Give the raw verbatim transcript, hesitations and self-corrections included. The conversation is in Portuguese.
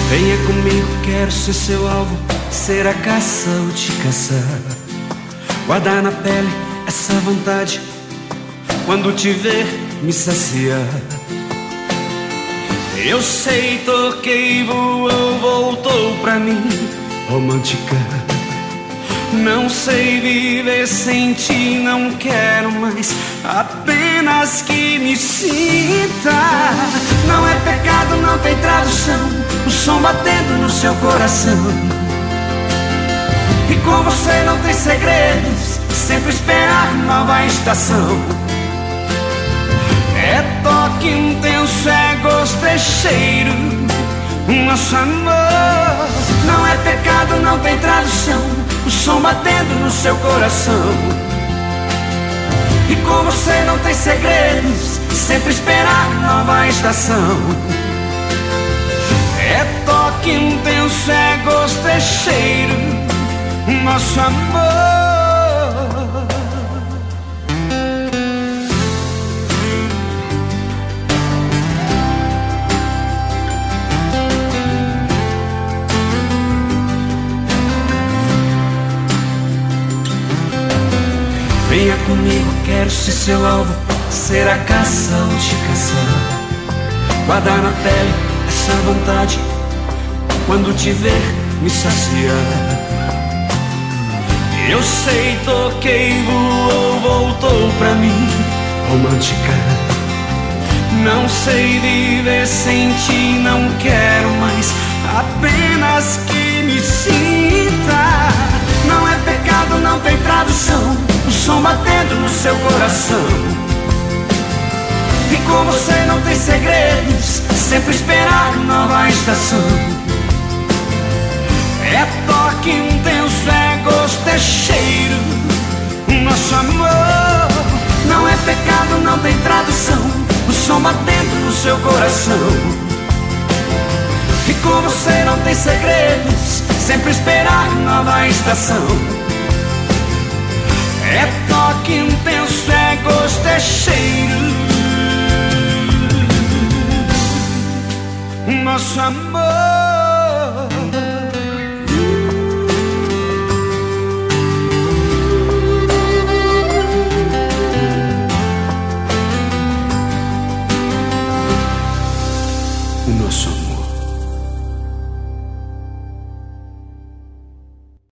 Venha comigo, quero ser seu alvo, ser a caça ou te caçar. Guardar na pele essa vontade, quando te ver me saciar. Eu sei, toquei, voou, voltou pra mim, romântica. Não sei viver sem ti, não quero mais, apenas que me sinta. Não é pecado, não tem tradução, o som batendo no seu coração. E com você não tem segredos, sempre esperar nova estação. É toque intenso, é gosto, é cheiro, nosso amor. Não é pecado, não tem tradução, o som batendo no seu coração. E com você não tem segredos, sempre esperar nova estação. É toque intenso, é gosto, é cheiro, nosso amor. Venha comigo, quero ser seu alvo, ser a caça ou te caçar. Guardar na pele essa vontade, quando te ver me saciar. Eu sei, toquei, voou, voltou pra mim, romântica. Não sei viver sem ti, não quero mais, apenas que me sinta. Não é pecado, não tem tradução, o som batendo no seu coração. E com você não tem segredos, sempre esperar nova estação. É toque intenso, é gosto, é cheiro, nosso amor. Não é pecado, não tem tradução, o som batendo no seu coração. E com você não tem segredos, sempre esperar nova estação. É toque intenso, é gosto, é cheiro, nosso amor.